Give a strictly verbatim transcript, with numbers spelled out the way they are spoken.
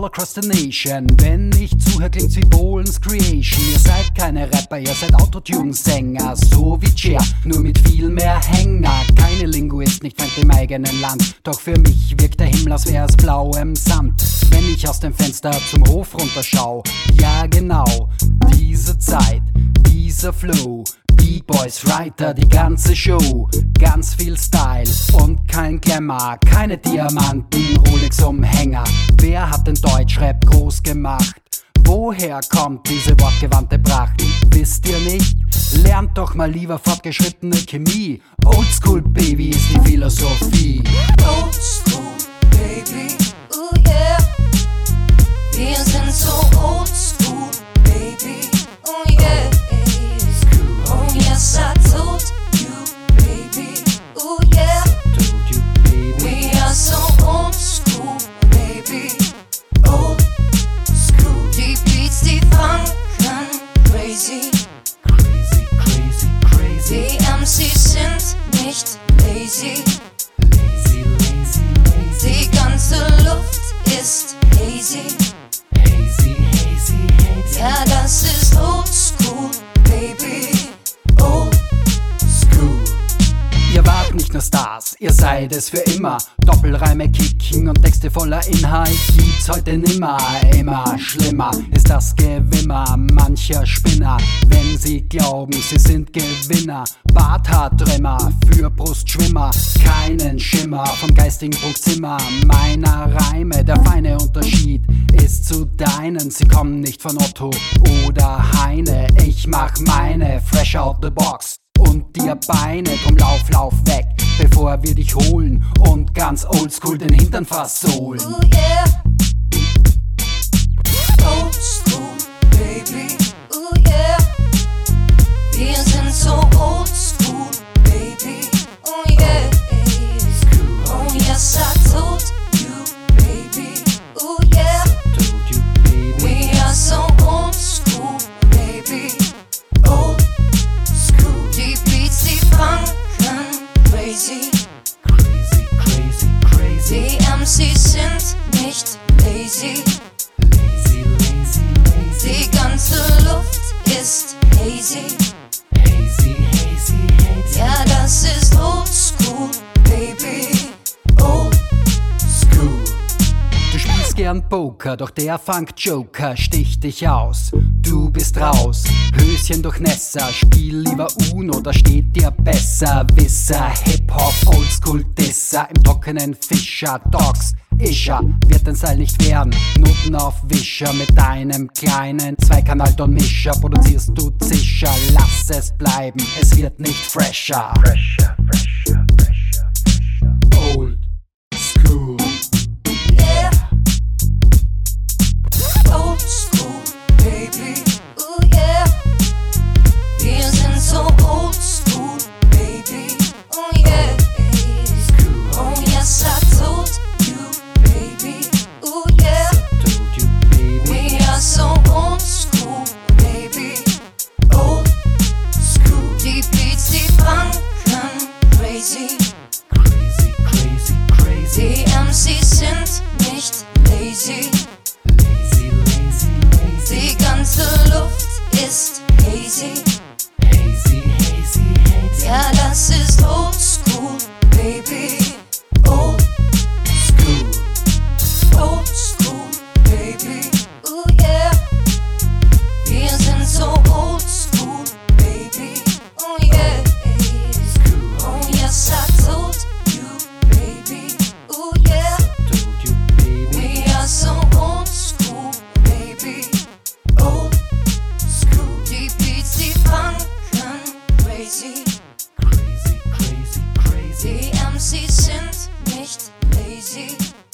all across the nation. Wenn ich zuhör, klingt's wie Bohlens Creation. Ihr seid keine Rapper, ihr seid Autotune-Sänger, so wie Cher, nur mit viel mehr Hänger. Keine Linguist, nicht fremd im eigenen Land, doch für mich wirkt der Himmel, als wär's blauem Samt. Wenn ich aus dem Fenster zum Hof runterschau, ja genau, diese Zeit, dieser Flow, B-Boys, Writer, die ganze Show, ganz viel Style und kein Glamour, keine Diamanten, Rolex-Umhänger. Wer hat den Deutschrap groß gemacht? Woher kommt diese wortgewandte Pracht? Wisst ihr nicht? Lernt doch mal lieber fortgeschrittene Chemie. Oldschool, Baby, ist die Philosophie. Oldschool, Baby, oh yeah. Wir sind so oldschool, Baby, oh yeah. Oh yes, I told you, baby, oh yeah. We are so old school, baby, old school. Die Beats, die funken crazy, Crazy, crazy, crazy. die M Cs sind nicht lazy. Lazy, lazy, lazy. Die ganze Luft ist hazy. Hazy, hazy, hazy. Ja, das ist old school, baby, old school. Ihr wart nicht nur Stars, ihr seid es für immer. Doppelreime kicken und Texte voller Inhalt gibt's heute nimmer. Immer schlimmer ist das Gewimmer mancher Spinner, wenn sie glauben, sie sind Gewinner. Barthaartrimmer für Brustschwimmer, keinen Schimmer vom geistigen Prunkzimmer meiner Reime. Der feine Unterschied ist zu deinen, sie kommen nicht von Otto oder Heine. Ich mach meine fresh out the box und dir Beine, drum lauf, lauf weg, bevor wir dich holen und ganz oldschool den Hintern versohlen. Oh yeah. Old school, baby, oh yeah. Wir sind so old school, baby, oh yeah. Oh yes, I told you, baby, oh yeah. Told you, baby. We are so old school, baby, old school. Die Beats, die funken crazy, Crazy, crazy, crazy. die M Cs sind nicht lazy. Lazy, lazy, lazy. Die ganze Luft ist hazy. Hazy, hazy, hazy. Ja, das ist old school, baby, old school. Du spielst gern Poker, doch der Funk-Joker sticht dich aus. Du bist raus, Höschen durchnässer, spiel lieber Uno, da steht dir besser. Wisser, Hip-Hop, Oldschool-Disser, im trockenen Fischer, Dogs, Ischer, wird dein Seil nicht werden. Noten auf Wischer, mit deinem kleinen Zweikanal-Ton-Mischer produzierst du Zischer. Lass es bleiben, es wird nicht fresher. Fresher, fresher, fresher, fresher. Old School. Yeah. Old school, baby, oh yeah. Wir sind so old school, baby, oh yeah. Oh yes, I told you, baby, oh yeah. Told you, baby. We are so old school, baby, old school. Die Beats, die funken crazy, Crazy, crazy, crazy. die M Cs sind nicht lazy. Lazy, lazy, lazy. Die ganze Luft ist hazy. Hazy, hazy, hazy. Ja, das ist old school, baby, old school. Old school, baby, oh yeah. Wir sind so old school, baby, oh yeah. Oh yes, I told you, baby, oh yeah. Told you, baby. We are so old school, baby, old school. Die Beats, die funken crazy, Crazy, crazy, crazy. die M Cs sind nicht lazy.